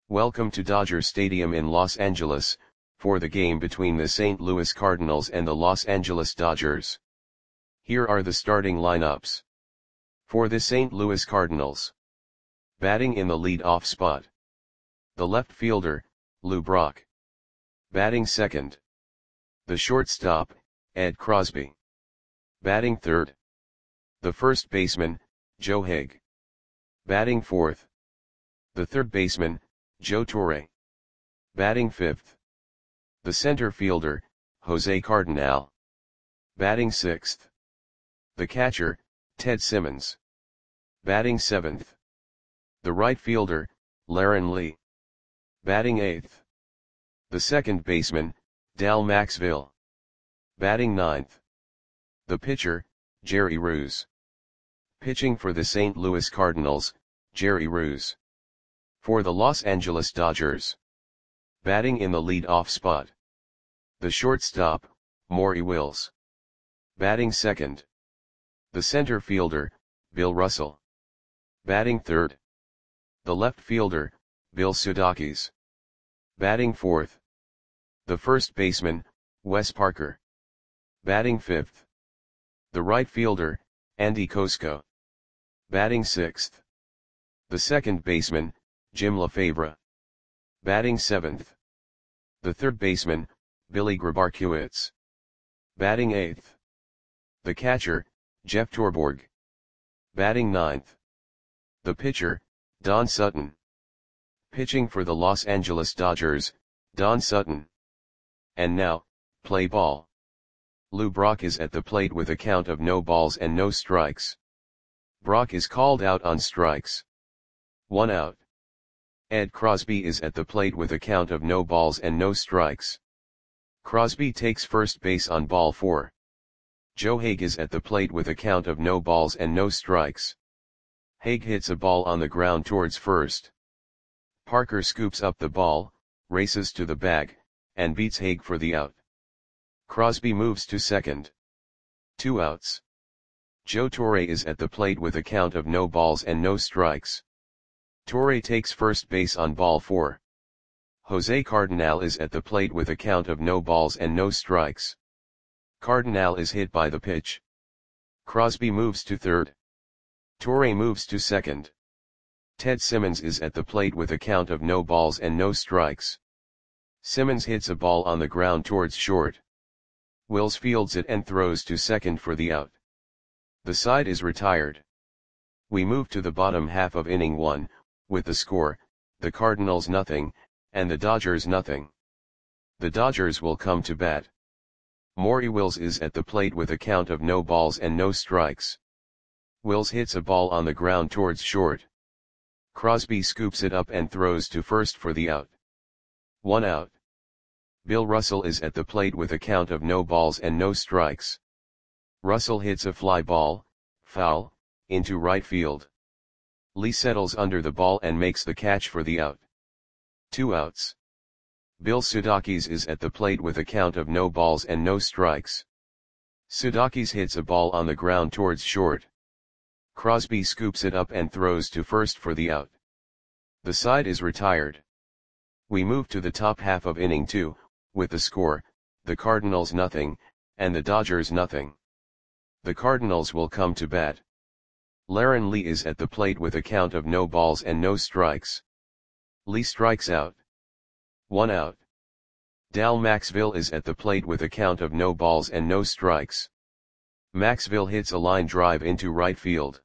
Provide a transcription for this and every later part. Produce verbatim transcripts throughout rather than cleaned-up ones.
Welcome to Dodger Stadium in Los Angeles, for the game between the Saint Louis Cardinals and the Los Angeles Dodgers. Here are the starting lineups. For the Saint Louis Cardinals. Batting in the lead-off spot. The left fielder, Lou Brock. Batting second. The shortstop, Ed Crosby. Batting third. The first baseman, Joe Haig. Batting fourth. The third baseman, Joe Torre. Batting fifth. The center fielder, Jose Cardinal. Batting sixth. The catcher, Ted Simmons. Batting seventh. The right fielder, Laren Lee. Batting eighth. The second baseman, Dal Maxville. Batting ninth. The pitcher, Jerry Ruse. Pitching for the Saint Louis Cardinals, Jerry Ruse. For the Los Angeles Dodgers. Batting in the lead-off spot. The shortstop, Maury Wills. Batting second. The center fielder, Bill Russell. Batting third. The left fielder, Bill Sudakis. Batting fourth. The first baseman, Wes Parker. Batting fifth. The right fielder, Andy Kosko. Batting sixth. The second baseman, Jim Lefebvre. Batting seventh. The third baseman, Billy Grabarkiewicz. Batting eighth. The catcher, Jeff Torborg. Batting ninth. The pitcher, Don Sutton. Pitching for the Los Angeles Dodgers, Don Sutton. And now, play ball. Lou Brock is at the plate with a count of no balls and no strikes. Brock is called out on strikes. One out. Ed Crosby is at the plate with a count of no balls and no strikes. Crosby takes first base on ball four. Joe Haig is at the plate with a count of no balls and no strikes. Haig hits a ball on the ground towards first. Parker scoops up the ball, races to the bag, and beats Haig for the out. Crosby moves to second. Two outs. Joe Torre is at the plate with a count of no balls and no strikes. Torre takes first base on ball four. Jose Cardinal is at the plate with a count of no balls and no strikes. Cardinal is hit by the pitch. Crosby moves to third. Torre moves to second. Ted Simmons is at the plate with a count of no balls and no strikes. Simmons hits a ball on the ground towards short. Wills fields it and throws to second for the out. The side is retired. We move to the bottom half of inning one, with the score, the Cardinals nothing, and the Dodgers nothing. The Dodgers will come to bat. Maury Wills is at the plate with a count of no balls and no strikes. Wills hits a ball on the ground towards short. Crosby scoops it up and throws to first for the out. One out. Bill Russell is at the plate with a count of no balls and no strikes. Russell hits a fly ball, foul, into right field. Lee settles under the ball and makes the catch for the out. Two outs. Bill Sudakis is at the plate with a count of no balls and no strikes. Sudakis hits a ball on the ground towards short. Crosby scoops it up and throws to first for the out. The side is retired. We move to the top half of inning two, with the score, the Cardinals nothing, and the Dodgers nothing. The Cardinals will come to bat. Laren Lee is at the plate with a count of no balls and no strikes. Lee strikes out. One out. Dal Maxville is at the plate with a count of no balls and no strikes. Maxville hits a line drive into right field.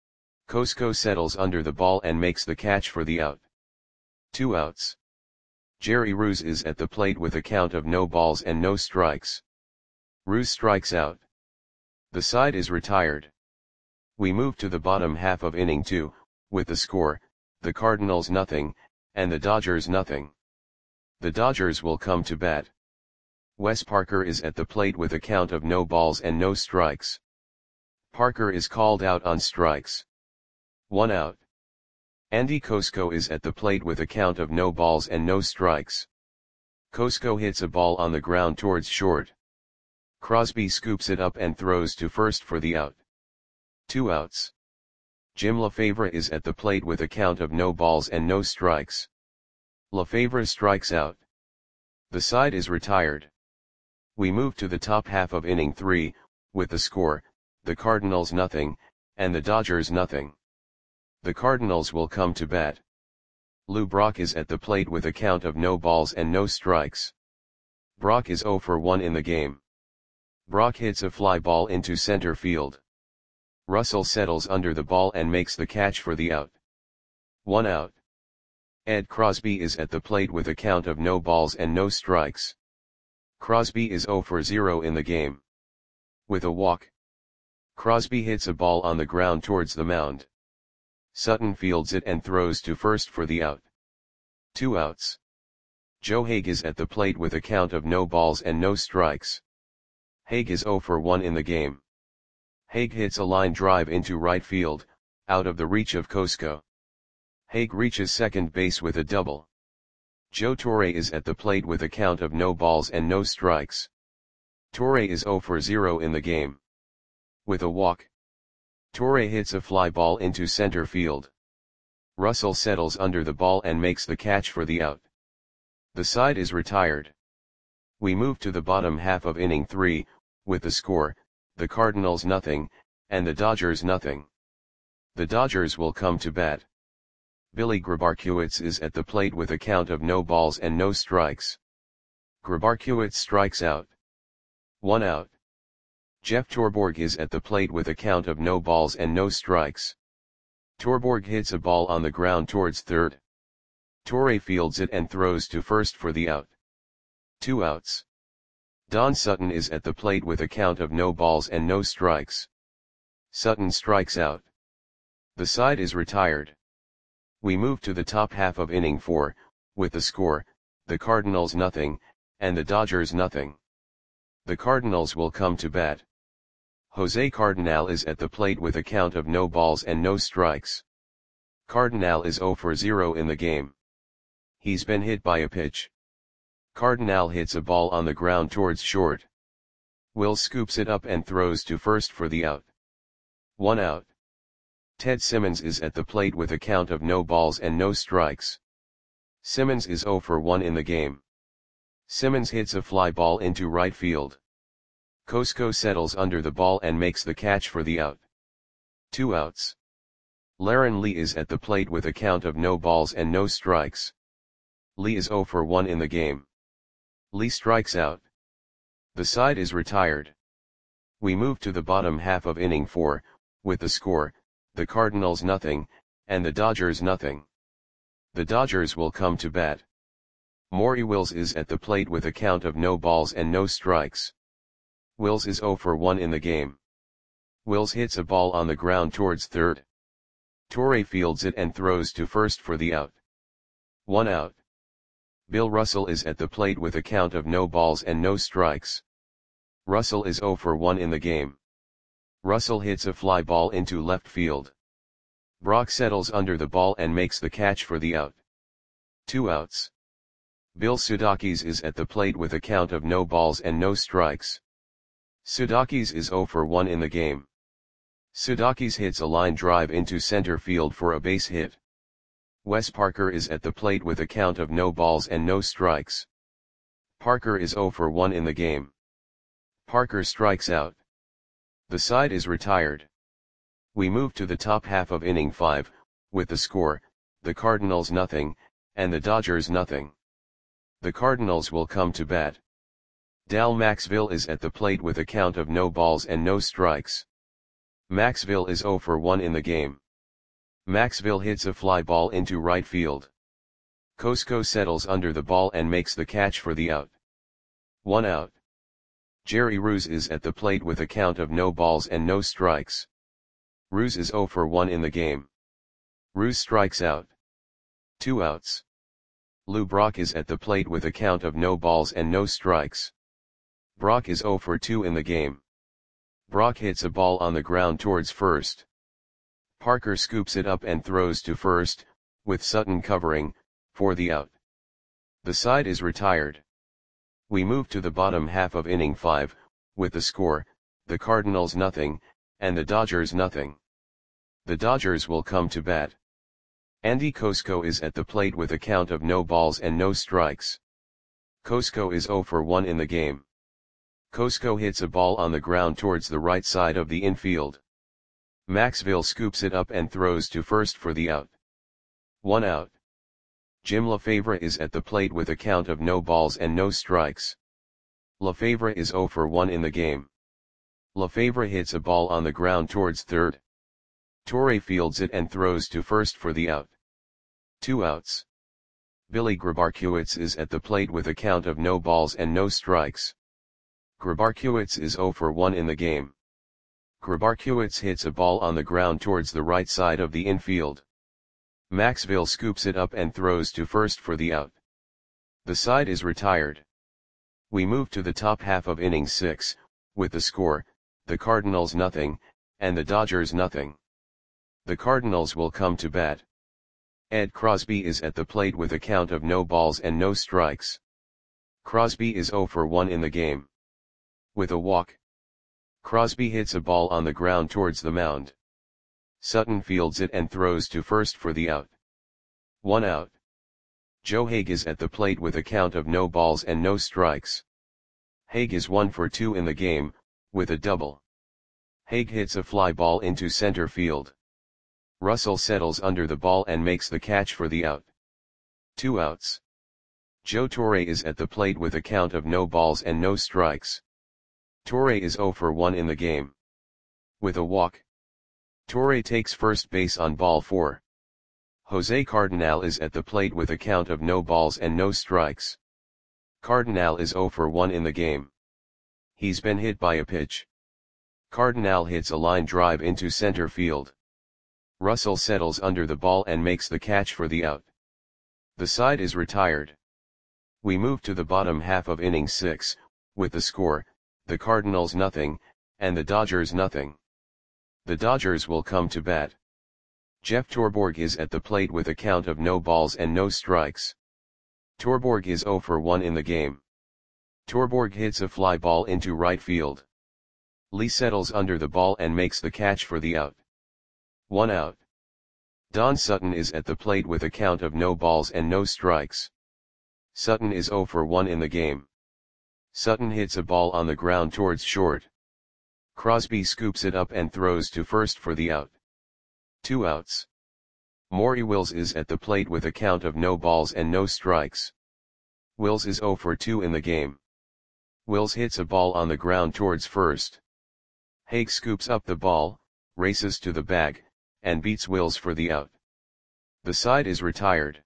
Kosko settles under the ball and makes the catch for the out. Two outs. Jerry Ruse is at the plate with a count of no balls and no strikes. Ruse strikes out. The side is retired. We move to the bottom half of inning two, with the score, the Cardinals nothing, and the Dodgers nothing. The Dodgers will come to bat. Wes Parker is at the plate with a count of no balls and no strikes. Parker is called out on strikes. One out. Andy Kosko is at the plate with a count of no balls and no strikes. Kosko hits a ball on the ground towards short. Crosby scoops it up and throws to first for the out. Two outs. Jim Lefebvre is at the plate with a count of no balls and no strikes. Lefebvre strikes out. The side is retired. We move to the top half of inning three, with the score, the Cardinals nothing, and the Dodgers nothing. The Cardinals will come to bat. Lou Brock is at the plate with a count of no balls and no strikes. Brock is oh for one in the game. Brock hits a fly ball into center field. Russell settles under the ball and makes the catch for the out. One out. Ed Crosby is at the plate with a count of no balls and no strikes. Crosby is oh for zero in the game. With a walk, Crosby hits a ball on the ground towards the mound. Sutton fields it and throws to first for the out. Two outs. Joe Hague is at the plate with a count of no balls and no strikes. Hague is oh for one in the game. Hague hits a line drive into right field, out of the reach of Cosco. Hague reaches second base with a double. Joe Torre is at the plate with a count of no balls and no strikes. Torre is oh for zero in the game. With a walk, Torre hits a fly ball into center field. Russell settles under the ball and makes the catch for the out. The side is retired. We move to the bottom half of inning three, with the score, the Cardinals nothing, and the Dodgers nothing. The Dodgers will come to bat. Billy Grabarkiewicz is at the plate with a count of no balls and no strikes. Grabarkiewicz strikes out. One out. Jeff Torborg is at the plate with a count of no balls and no strikes. Torborg hits a ball on the ground towards third. Torre fields it and throws to first for the out. Two outs. Don Sutton is at the plate with a count of no balls and no strikes. Sutton strikes out. The side is retired. We move to the top half of inning four, with the score, the Cardinals nothing, and the Dodgers nothing. The Cardinals will come to bat. Jose Cardinal is at the plate with a count of no balls and no strikes. Cardinal is oh for zero in the game. He's been hit by a pitch. Cardinal hits a ball on the ground towards short. Will scoops it up and throws to first for the out. One out. Ted Simmons is at the plate with a count of no balls and no strikes. Simmons is oh for one in the game. Simmons hits a fly ball into right field. Cosco settles under the ball and makes the catch for the out. Two outs. Laren Lee is at the plate with a count of no balls and no strikes. Lee is oh for one in the game. Lee strikes out. The side is retired. We move to the bottom half of inning four, with the score, the Cardinals nothing, and the Dodgers nothing. The Dodgers will come to bat. Maury Wills is at the plate with a count of no balls and no strikes. Wills is oh for one in the game. Wills hits a ball on the ground towards third. Torre fields it and throws to first for the out. One out. Bill Russell is at the plate with a count of no balls and no strikes. Russell is oh for one in the game. Russell hits a fly ball into left field. Brock settles under the ball and makes the catch for the out. Two outs. Bill Sudakis is at the plate with a count of no balls and no strikes. Sudakis is oh for one in the game. Sudakis hits a line drive into center field for a base hit. Wes Parker is at the plate with a count of no balls and no strikes. Parker is oh for one in the game. Parker strikes out. The side is retired. We move to the top half of inning five, with the score, the Cardinals nothing, and the Dodgers nothing. The Cardinals will come to bat. Dal Maxville is at the plate with a count of no balls and no strikes. Maxville is oh for one in the game. Maxville hits a fly ball into right field. Cosco settles under the ball and makes the catch for the out. One out. Jerry Ruse is at the plate with a count of no balls and no strikes. Ruse is oh for one in the game. Ruse strikes out. Two outs. Lou Brock is at the plate with a count of no balls and no strikes. Brock is oh for two in the game. Brock hits a ball on the ground towards first. Parker scoops it up and throws to first, with Sutton covering, for the out. The side is retired. We move to the bottom half of inning five, with the score, the Cardinals nothing, and the Dodgers nothing. The Dodgers will come to bat. Andy Cosco is at the plate with a count of no balls and no strikes. Cosco is zero for one in the game. Cosco hits a ball on the ground towards the right side of the infield. Maxville scoops it up and throws to first for the out. One out. Jim LaFavre is at the plate with a count of no balls and no strikes. LaFavre is zero for one in the game. LaFavre hits a ball on the ground towards third. Torre fields it and throws to first for the out. Two outs. Billy Grabarkiewicz is at the plate with a count of no balls and no strikes. Grabarkiewicz is zero for one in the game. Grabarkiewicz hits a ball on the ground towards the right side of the infield. Maxville scoops it up and throws to first for the out. The side is retired. We move to the top half of inning six, with the score, the Cardinals nothing, and the Dodgers nothing. The Cardinals will come to bat. Ed Crosby is at the plate with a count of no balls and no strikes. Crosby is zero for one in the game. With a walk, Crosby hits a ball on the ground towards the mound. Sutton fields it and throws to first for the out. One out. Joe Hague is at the plate with a count of no balls and no strikes. Hague is one for two in the game, with a double. Hague hits a fly ball into center field. Russell settles under the ball and makes the catch for the out. Two outs. Joe Torre is at the plate with a count of no balls and no strikes. Torre is zero for one in the game. With a walk, Torre takes first base on ball four. Jose Cardinal is at the plate with a count of no balls and no strikes. Cardinal is zero for one in the game. He's been hit by a pitch. Cardinal hits a line drive into center field. Russell settles under the ball and makes the catch for the out. The side is retired. We move to the bottom half of inning six, with the score, the Cardinals nothing, and the Dodgers nothing. The Dodgers will come to bat. Jeff Torborg is at the plate with a count of no balls and no strikes. Torborg is zero for one in the game. Torborg hits a fly ball into right field. Lee settles under the ball and makes the catch for the out. One out. Don Sutton is at the plate with a count of no balls and no strikes. Sutton is zero for one in the game. Sutton hits a ball on the ground towards short. Crosby scoops it up and throws to first for the out. Two outs. Maury Wills is at the plate with a count of no balls and no strikes. Wills is zero for two in the game. Wills hits a ball on the ground towards first. Hague scoops up the ball, races to the bag, and beats Wills for the out. The side is retired.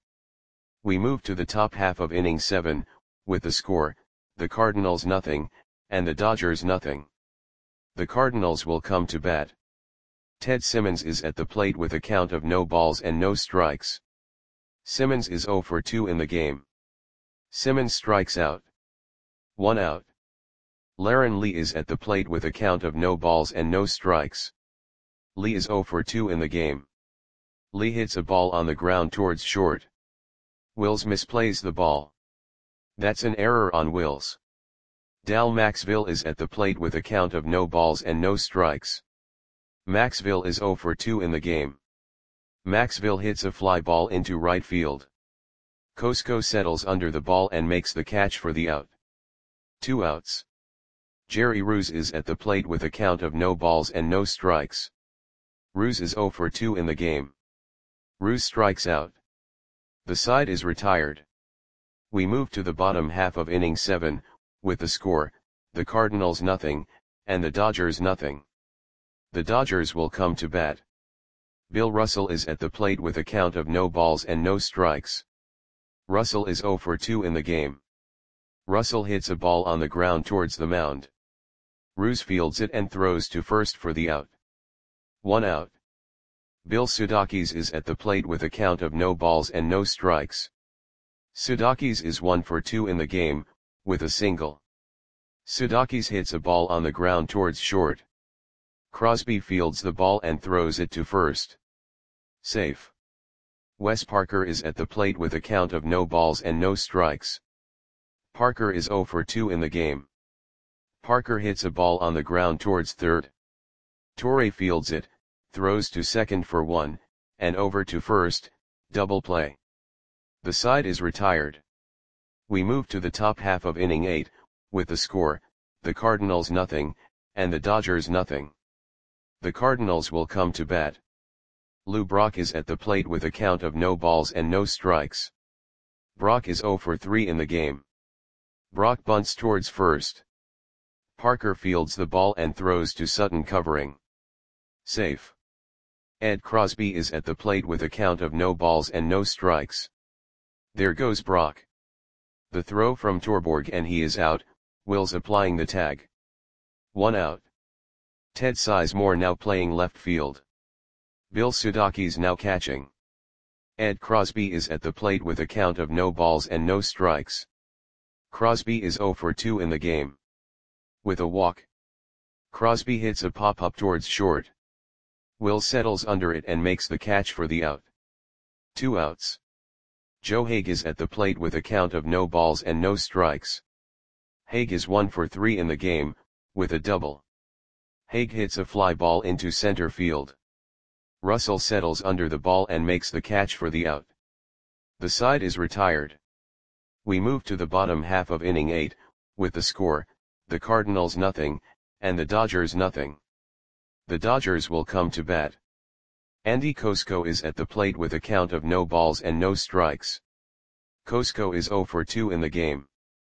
We move to the top half of inning seven, with the score, the Cardinals nothing, and the Dodgers nothing. The Cardinals will come to bat. Ted Simmons is at the plate with a count of no balls and no strikes. Simmons is zero for two in the game. Simmons strikes out. One out. Laren Lee is at the plate with a count of no balls and no strikes. Lee is zero for two in the game. Lee hits a ball on the ground towards short. Wills misplays the ball. That's an error on Wills. Dal Maxville is at the plate with a count of no balls and no strikes. Maxville is zero for two in the game. Maxville hits a fly ball into right field. Cosco settles under the ball and makes the catch for the out. Two outs. Jerry Ruse is at the plate with a count of no balls and no strikes. Ruse is zero for two in the game. Ruse strikes out. The side is retired. We move to the bottom half of inning seven, with the score, the Cardinals nothing, and the Dodgers nothing. The Dodgers will come to bat. Bill Russell is at the plate with a count of no balls and no strikes. Russell is zero for two in the game. Russell hits a ball on the ground towards the mound. Ruse fields it and throws to first for the out. One out. Bill Sudakis is at the plate with a count of no balls and no strikes. Sudakis is one for two in the game, with a single. Sudakis hits a ball on the ground towards short. Crosby fields the ball and throws it to first. Safe. Wes Parker is at the plate with a count of no balls and no strikes. Parker is zero for two in the game. Parker hits a ball on the ground towards third. Torre fields it, throws to second for one, and over to first, Double play. The side is retired. We move to the top half of inning eight, with the score, the Cardinals nothing, and the Dodgers nothing. The Cardinals will come to bat. Lou Brock is at the plate with a count of no balls and no strikes. Brock is oh for three in the game. Brock bunts towards first. Parker fields the ball and throws to Sutton covering. Safe. Ed Crosby is at the plate with a count of no balls and no strikes. There goes Brock. The throw from Torborg and he is out, Wills applying the tag. One out. Ted Sizemore now playing left field. Bill Sudakis now catching. Ed Crosby is at the plate with a count of no balls and no strikes. Crosby is oh for two in the game. With a walk. Crosby hits a pop-up towards short. Will settles under it and makes the catch for the out. Two outs. Joe Hague is at the plate with a count of no balls and no strikes. Hague is one for three in the game, with a double. Hague hits a fly ball into center field. Russell settles under the ball and makes the catch for the out. The side is retired. We move to the bottom half of inning eight, with the score, the Cardinals nothing, and the Dodgers nothing. The Dodgers will come to bat. Andy Kosko is at the plate with a count of no balls and no strikes. Kosko is oh for two in the game.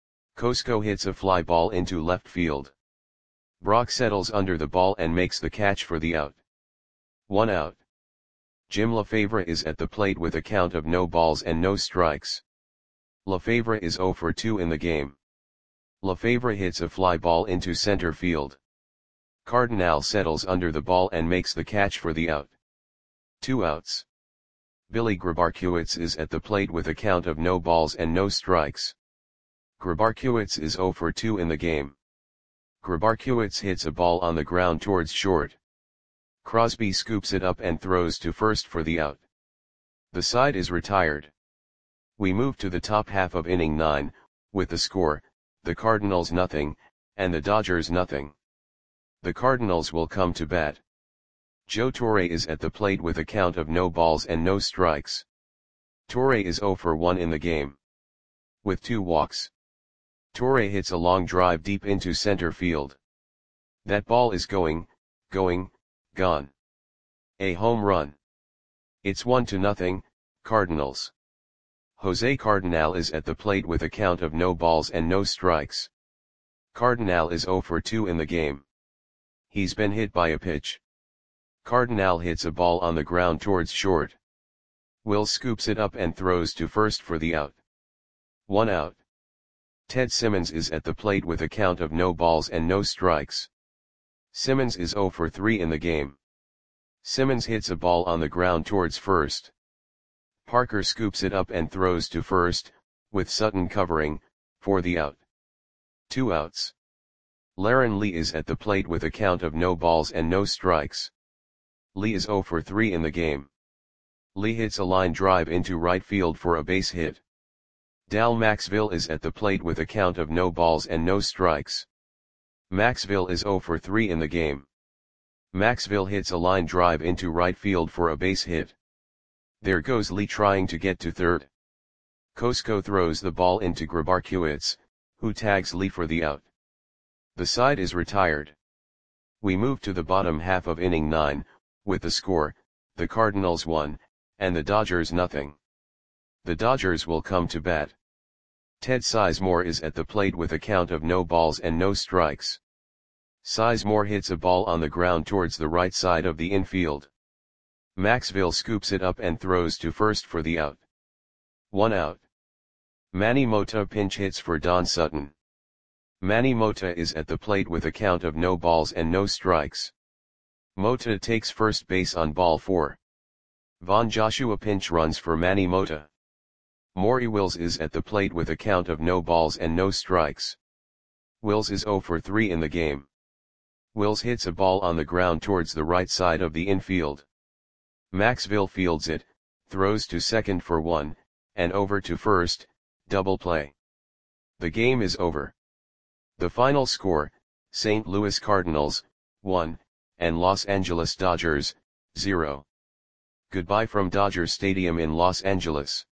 Kosko hits a fly ball into left field. Brock settles under the ball and makes the catch for the out. One out. Jim Lefebvre is at the plate with a count of no balls and no strikes. Lefebvre is oh for two in the game. Lefebvre hits a fly ball into center field. Cardinal settles under the ball and makes the catch for the out. Two outs. Billy Grabarkiewicz is at the plate with a count of no balls and no strikes. Grabarkiewicz is oh for two in the game. Grabarkiewicz hits a ball on the ground towards short. Crosby scoops it up and throws to first for the out. The side is retired. We move to the top half of inning nine, with the score, the Cardinals nothing, and the Dodgers nothing. The Cardinals will come to bat. Joe Torre is at the plate with a count of no balls and no strikes. Torre is oh for one in the game. With two walks. Torre hits a long drive deep into center field. That ball is going, going, gone. A home run. It's one to nothing, Cardinals. Jose Cardinal is at the plate with a count of no balls and no strikes. Cardinal is oh for two in the game. He's been hit by a pitch. Cardinal hits a ball on the ground towards short. Will scoops it up and throws to first for the out. One out. Ted Simmons is at the plate with a count of no balls and no strikes. Simmons is oh for three in the game. Simmons hits a ball on the ground towards first. Parker scoops it up and throws to first, with Sutton covering, for the out. Two outs. Laren Lee is at the plate with a count of no balls and no strikes. Lee is oh for three in the game. Lee hits a line drive into right field for a base hit. Dal Maxville is at the plate with a count of no balls and no strikes. Maxville is oh for three in the game. Maxville hits a line drive into right field for a base hit. There goes Lee trying to get to third. Kosko throws the ball into Grabarkiewicz, who tags Lee for the out. The side is retired. We move to the bottom half of inning nine, with the score, the Cardinals one, and the Dodgers nothing. The Dodgers will come to bat. Ted Sizemore is at the plate with a count of no balls and no strikes. Sizemore hits a ball on the ground towards the right side of the infield. Maxville scoops it up and throws to first for the out. One out. Manny Mota pinch hits for Don Sutton. Manny Mota is at the plate with a count of no balls and no strikes. Mota takes first base on ball four. Von Joshua pinch runs for Manny Mota. Maury Wills is at the plate with a count of no balls and no strikes. Wills is oh for three in the game. Wills hits a ball on the ground towards the right side of the infield. Maxville fields it, throws to second for one, and over to first, double play. The game is over. The final score, Saint Louis Cardinals, one, and Los Angeles Dodgers, zero. Goodbye from Dodger Stadium in Los Angeles.